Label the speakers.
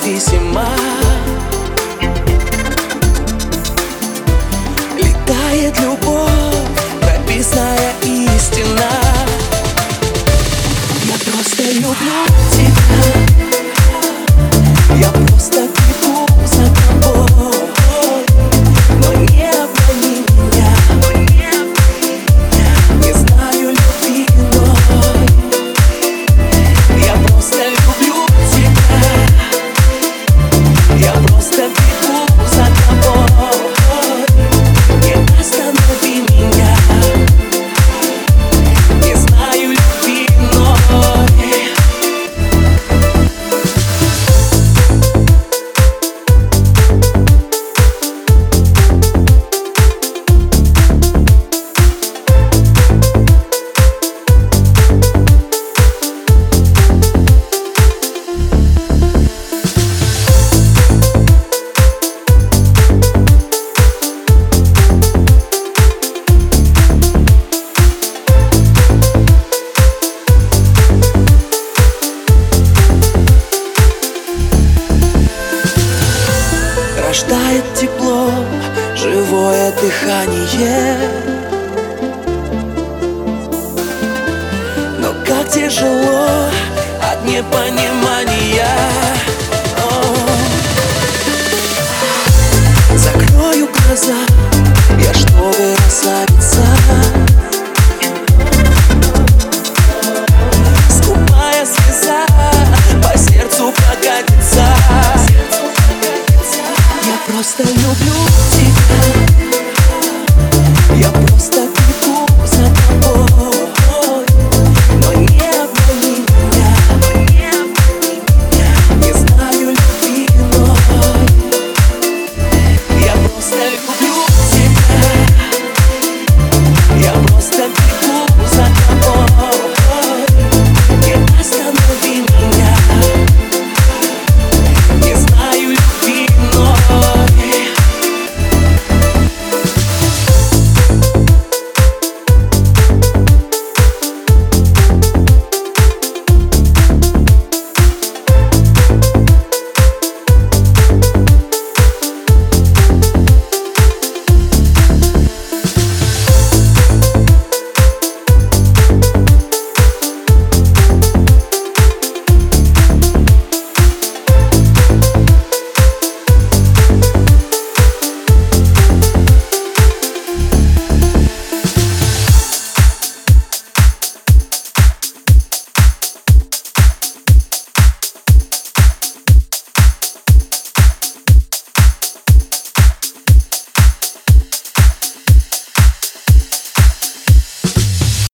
Speaker 1: независима. Летает любовь, прописная истина. Я просто люблю тебя, я просто бегу за тобой, но не обмани меня. Не знаю любви иной. Я просто люблю тебя, я просто бегу за тобой, не останови меня. Не знаю любви иной. Рождает тепло, живое дыхание. Но как тяжело от непонимания. Закрою глаза я, чтобы расслабиться.